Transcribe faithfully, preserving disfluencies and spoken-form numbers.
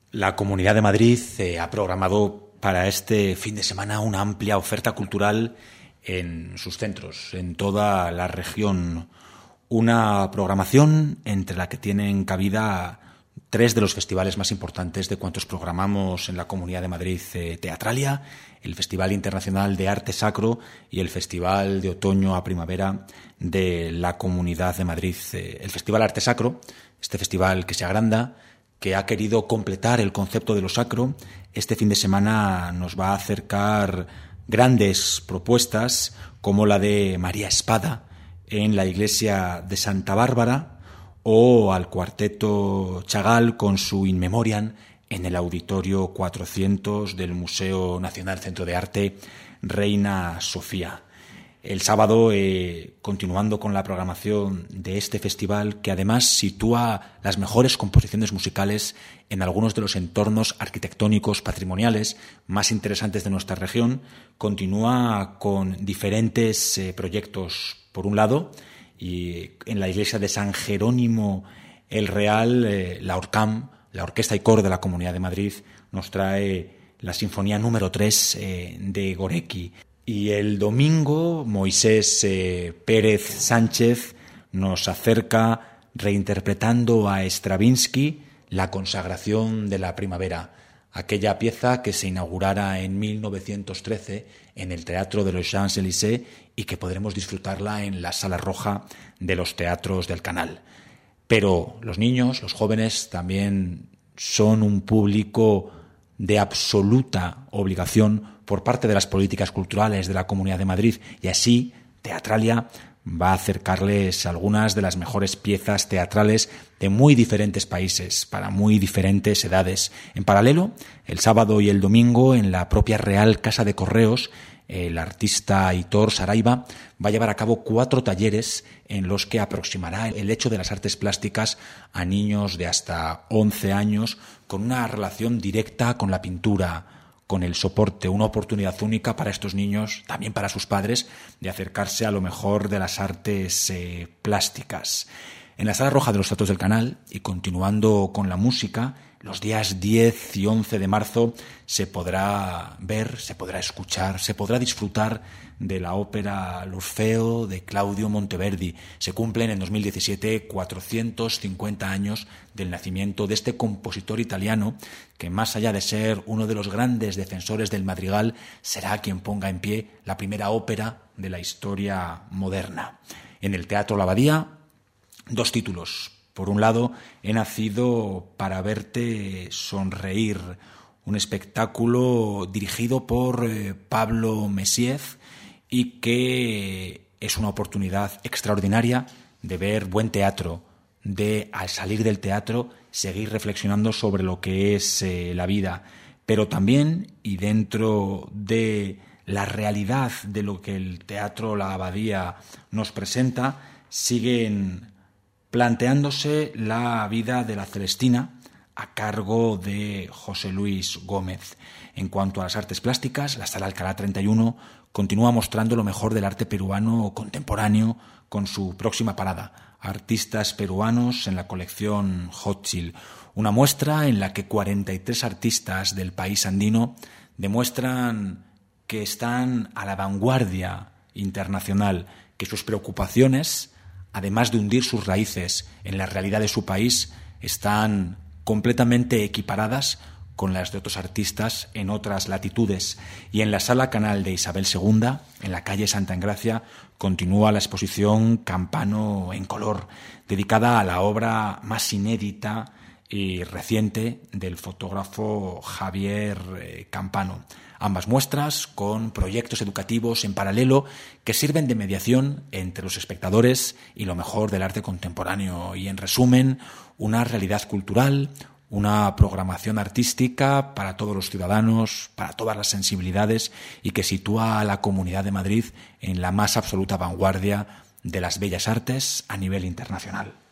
La Comunidad de Madrid eh, ha programado para este fin de semana una amplia oferta cultural en sus centros, en toda la región. Una programación entre la que tienen cabida tres de los festivales más importantes de cuantos programamos en la Comunidad de Madrid: eh, Teatralia, el Festival Internacional de Arte Sacro y el Festival de Otoño a Primavera de la Comunidad de Madrid. Eh, el Festival Arte Sacro, este festival que se agranda, que ha querido completar el concepto de lo sacro, este fin de semana nos va a acercar grandes propuestas como la de María Espada en la iglesia de Santa Bárbara, o al cuarteto Chagall con su In Memoriam en el auditorio cuatrocientos del Museo Nacional Centro de Arte Reina Sofía. El sábado, eh, continuando con la programación de este festival, que además sitúa las mejores composiciones musicales en algunos de los entornos arquitectónicos patrimoniales más interesantes de nuestra región, continúa con diferentes eh, proyectos. Por un lado, y en la iglesia de San Jerónimo el Real, eh, la ORCAM, la Orquesta y Coro de la Comunidad de Madrid, nos trae la Sinfonía número tres eh, de Gorecki. Y el domingo, Moisés eh, Pérez Sánchez nos acerca, reinterpretando a Stravinsky, La consagración de la primavera, aquella pieza que se inaugurara en mil novecientos trece en el Teatro de los Champs-Élysées y que podremos disfrutarla en la Sala Roja de los Teatros del Canal. Pero los niños, los jóvenes, también son un público de absoluta obligación por parte de las políticas culturales de la Comunidad de Madrid, y así Teatralia va a acercarles algunas de las mejores piezas teatrales de muy diferentes países, para muy diferentes edades. En paralelo, el sábado y el domingo, en la propia Real Casa de Correos, el artista Aitor Saraiva va a llevar a cabo cuatro talleres en los que aproximará el hecho de las artes plásticas a niños de hasta once años, con una relación directa con la pintura, con el soporte, una oportunidad única para estos niños, también para sus padres, de acercarse a lo mejor de las artes eh, plásticas. En la Sala Roja de los Teatros del Canal, y continuando con la música, los días diez y once de marzo se podrá ver, se podrá escuchar, se podrá disfrutar de la ópera L'Orfeo de Claudio Monteverdi. Se cumplen en dos mil diecisiete cuatrocientos cincuenta años del nacimiento de este compositor italiano que, más allá de ser uno de los grandes defensores del madrigal, será quien ponga en pie la primera ópera de la historia moderna. En el Teatro La Abadía, dos títulos. Por un lado, He nacido para verte sonreír, un espectáculo dirigido por eh, Pablo Messiez y que es una oportunidad extraordinaria de ver buen teatro, de, al salir del teatro, seguir reflexionando sobre lo que es eh, la vida, pero también, y dentro de la realidad de lo que el Teatro La Abadía nos presenta, siguen planteándose la vida de la Celestina a cargo de José Luis Gómez. En cuanto a las artes plásticas, la Sala Alcalá treinta y uno continúa mostrando lo mejor del arte peruano contemporáneo con su próxima parada, Artistas peruanos en la colección Hot Chill, una muestra en la que cuarenta y tres artistas del país andino demuestran que están a la vanguardia internacional, que sus preocupaciones, además de hundir sus raíces en la realidad de su país, están completamente equiparadas con las de otros artistas en otras latitudes. Y en la Sala Canal de Isabel segunda, en la calle Santa Engracia, continúa la exposición Campano en color, dedicada a la obra más inédita y reciente del fotógrafo Javier Campano. Ambas muestras con proyectos educativos en paralelo que sirven de mediación entre los espectadores y lo mejor del arte contemporáneo. Y, en resumen, una realidad cultural, una programación artística para todos los ciudadanos, para todas las sensibilidades, y que sitúa a la Comunidad de Madrid en la más absoluta vanguardia de las bellas artes a nivel internacional.